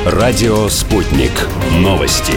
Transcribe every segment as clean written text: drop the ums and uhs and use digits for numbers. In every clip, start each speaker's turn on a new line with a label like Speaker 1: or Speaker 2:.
Speaker 1: Радио «Спутник». Новости.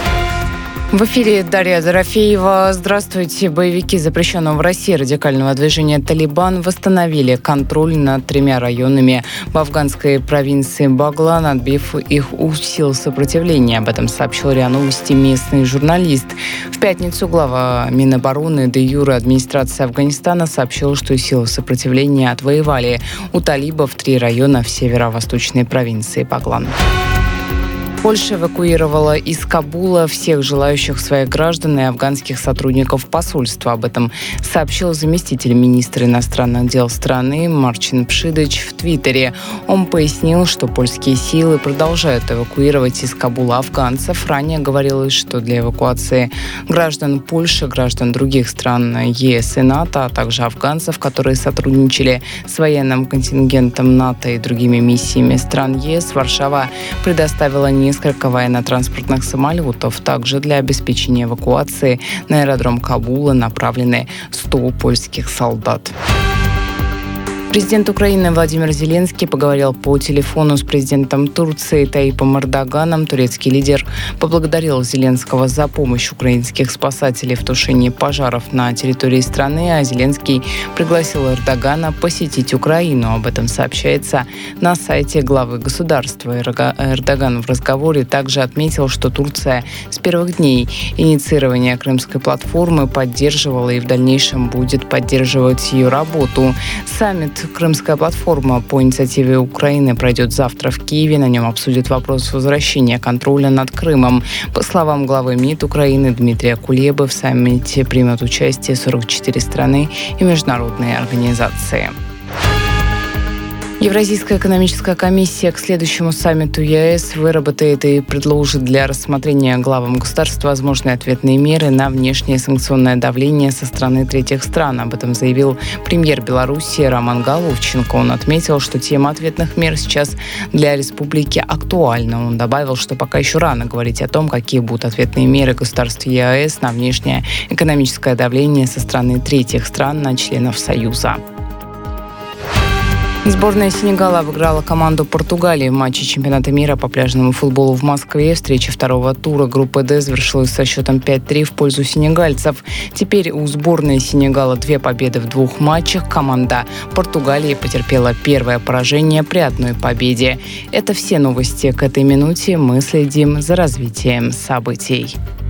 Speaker 2: В эфире Дарья Дорофеева. Здравствуйте. Боевики запрещенного в России радикального движения «Талибан» восстановили контроль над 3 районами в афганской провинции Баглан, отбив их у сил сопротивления. Об этом сообщил РИА Новости местный журналист. В пятницу глава Минобороны де-юре администрации Афганистана сообщил, что силы сопротивления отвоевали у талибов 3 района в северо-восточной провинции Баглан. Польша эвакуировала из Кабула всех желающих своих граждан и афганских сотрудников посольства. Об этом сообщил заместитель министра иностранных дел страны Марчин Пшидыч в Твиттере. Он пояснил, что польские силы продолжают эвакуировать из Кабула афганцев. Ранее говорилось, что для эвакуации граждан Польши, граждан других стран ЕС и НАТО, а также афганцев, которые сотрудничали с военным контингентом НАТО и другими миссиями стран ЕС, Варшава предоставила несколько военно-транспортных самолетов. Также для обеспечения эвакуации на аэродром Кабула направлены 100 польских солдат. Президент Украины Владимир Зеленский поговорил по телефону с президентом Турции Таипом Эрдоганом. Турецкий лидер поблагодарил Зеленского за помощь украинских спасателей в тушении пожаров на территории страны, а Зеленский пригласил Эрдогана посетить Украину. Об этом сообщается на сайте главы государства. Эрдоган в разговоре также отметил, что Турция с первых дней инициирования Крымской платформы поддерживала и в дальнейшем будет поддерживать ее работу. Саммит «Крымская платформа» по инициативе Украины пройдет завтра в Киеве. На нем обсудят вопрос возвращения контроля над Крымом. По словам главы МИД Украины Дмитрия Кулебы, в саммите примут участие 44 страны и международные организации. Евразийская экономическая комиссия к следующему саммиту ЕС выработает и предложит для рассмотрения главам государств возможные ответные меры на внешнее санкционное давление со стороны третьих стран. Об этом заявил премьер Беларуси Роман Головченко. Он отметил, что тема ответных мер сейчас для республики актуальна. Он добавил, что пока еще рано говорить о том, какие будут ответные меры государств ЕАЭС на внешнее экономическое давление со стороны третьих стран на членов Союза. Сборная Сенегала обыграла команду Португалии в матче чемпионата мира по пляжному футболу в Москве. Встреча второго тура группы «Д» завершилась со счетом 5-3 в пользу сенегальцев. Теперь у сборной Сенегала 2 победы в 2 матчах. Команда Португалии потерпела первое поражение при 1 победе. Это все новости к этой минуте. Мы следим за развитием событий.